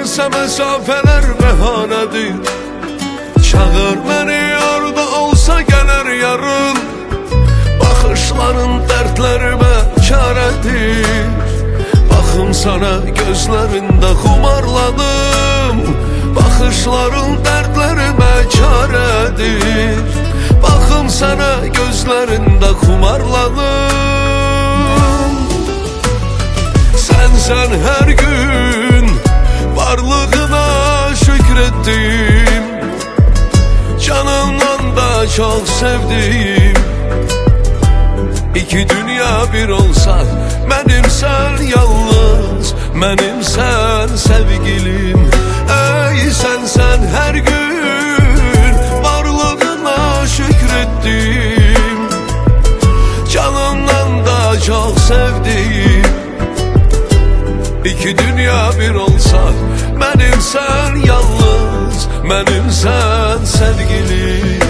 Gəlsə məsafələr bəhanədir. Çağır məni orada olsa gələr yarın. Baxışların dərdlərimə çarədir. Baxım sana gözlərində xumarladım. Baxışların dərdlərimə çarədir. Baxım sana gözlərində xumarladım. Sen her gün varlığına şükrettim. Canımdan da çok sevdim. İki dünya bir olsa, benim sen yalnız, benim sen sevgilim. Ey sen her gün varlığına şükrettim. Canımdan da çok sevdim. İki dünya bir olsa, benim sen yalnız, benim sen sevgilim.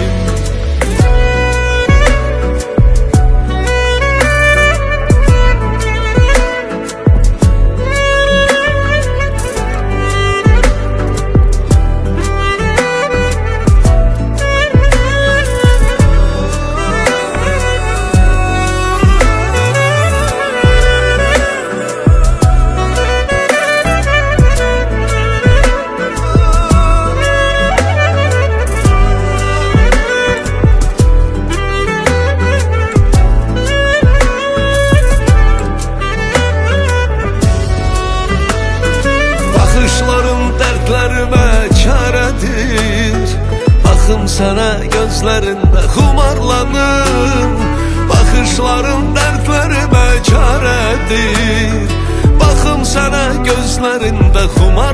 Dərdlərimə çarədir. Baxım sana gözlərində xumarlanım. Baxışların dərdlərimə çarədir. Baxım sana gözlərində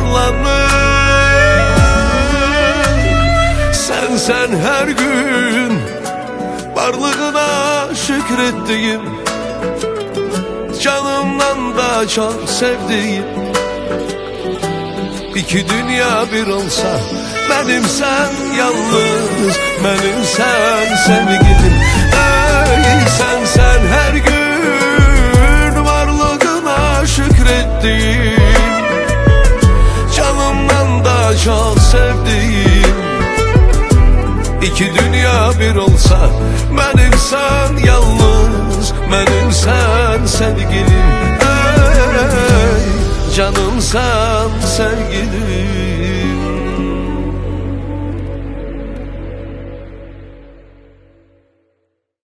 xumarlanım. Sen her gün varlığına şükrettiğim. Canımdan da çok sevdiğim. İki dünya bir olsa, benim sen yalnız, benim sen sevgilim. Ey sen her gün varlığına şükrettim. Canımdan da çok sevdiğim. İki dünya bir olsa, benim sen yalnız, benim sen sevgilim. Ey canım sen sevgilim.